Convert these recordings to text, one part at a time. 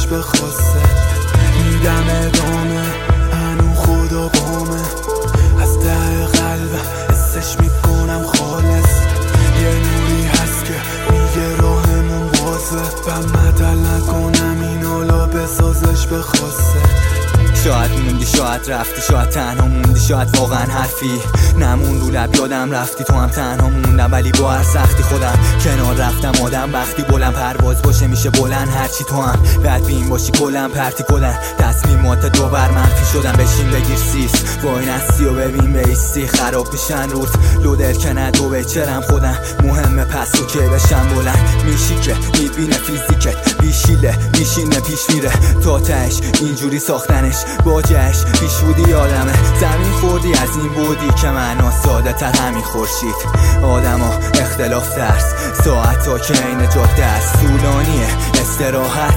به خاصه میدم ادامه هنو خدا بامه از ته قلبم حسش میکنم خالص یه نوری هست که میگه راهمون بازه و مدل نکنم این حالا بسازش به خاصه شاید موندی شاید رفتی شاید تنها موندی شاید واقعا حرفی نمون رو لب یادم رفتی تو هم تنها موندم ولی با هر سختی خودم کنار رفتم آدم وقتی بلند پرواز باشه میشه بلند هرچی تو هم بدبین باشی کلم پرتی کلن تصمیمات دوبر منفی شدم بشین بگیر سیس وای نستی و ببین بیستی خراب میشن روز لودر که ندو بچرم خودم مهمه پس و که بشم بلند میشی که میبینه فیزیکت بیشیله میشینه پیش میره تا تهش اینجوری ساختنش باجش پیش بودی آدمه زمین خوردی از این بودی که معنا ساده تر همین خورشید آدم ها اختلاف درس ساعت ها که این جاده است طولانیه استراحت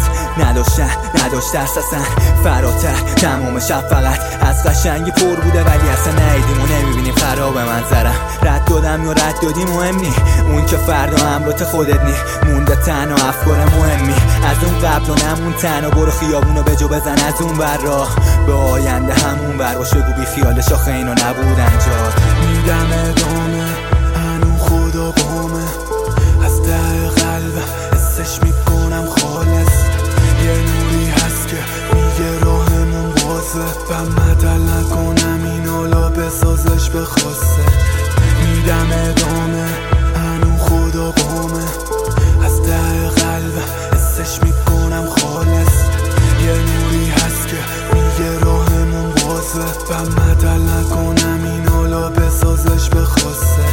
نداشت درس اصلا فراتر تمام شب فقط از قشنگی پر بوده ولی اصلا نیدیم و نمیبینیم خراب منظرم رد دادم یا رد دادی مهم نی اون که فردا امرات خودت نی مونده تنها افکار مهمی از اون قبل و نمون تنها برو خیابونو بجو بزن از اون ور راه به آینده همون ور باش بگو بی خیالش آخه اینا نبودن جاد میدم ادامه هنو خدا بامه از ته قلبم حسش میکنم خالص یه نوری هست که میگه راهمون بازه و مدل نکنم این حالا بسازش به خاصه میدم ادامه هنو خدا بامه از ته قلبم حسش میکنم خالص یه نوری هست که میگه راهمون بازه و مدل نکنم این حالا بسازش به خاصه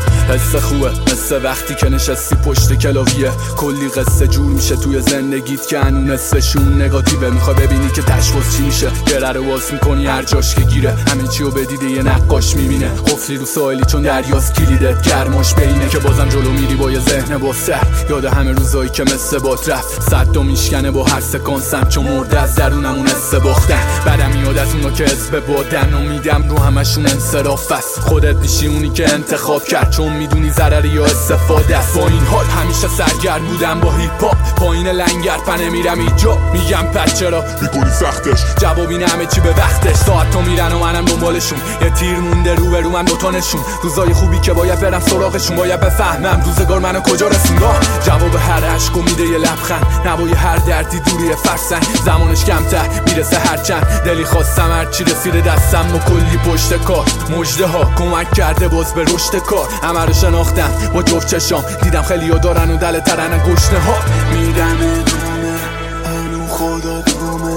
حس خوبه مثل وقتی که نشستی پشت کلاویه کلی قصه جور میشه توی زندگیت که هنو نصفشون نگاتیوه میخوای ببینی که تشخیص چی میشه گره رو واس میکنی هر جاش که گیره همه چی رو بدیده یه نقاش میبینه قفلی رو سایلی چون دریاست کلیدت گرماش بینه که بازم جلو میری با یه ذهن بسته یاد همه روزایی که مثل بات رفت صد تا میشکنه با هر سکانسم چون مرده از درونمون حس باختن بعدم میاد از اونا که حس به بادن و میدم رو همشون انصراف است خودت میشی اونی که انتخاب کرد چون میدونی ضرری یا استفاده است با این حال همیشه سرگرم بودم با هیپ هاپ پایین لنگر پنه میرم اینجا میگم پس چرا میکنی سختش جواب اینه همه چی به وقتش ساعت تا میرن و منم دنبالشون یه تیر مونده رو به رو من دوتا نشون روزای خوبی که باید برم سراغشون باید بفهمم روزگار منو کجا رسوندا جواب هر عشق و میده یه لبخند نوای هر دردی دوری فرسنگ زمانش کمتر میرسه هرچند دلی خواستم هرچی رسیده دستم و کلی پشت کار مژده ها کمک کرده باز به رشد کار همه رو شناختم با جفت چشام دیدم خیلی ها دارن و دل ترن گشنه ها میدم ادامه هنو خدا بامه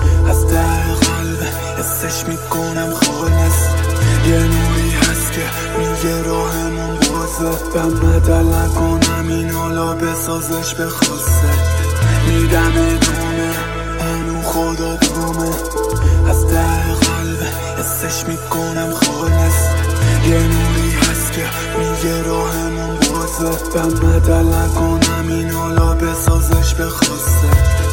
از ته قلبه حسش میکنم خالص یه نوری هست که میگه راهمون بازه و مدل نکنم این حالا بسازش به خاصه میدم ادامه هنو خدا بامه از ته قلبه حسش میکنم خالص یه نوری هست که میگه راهمون بازه و مدل نکنم این حالا بسازش به خاصه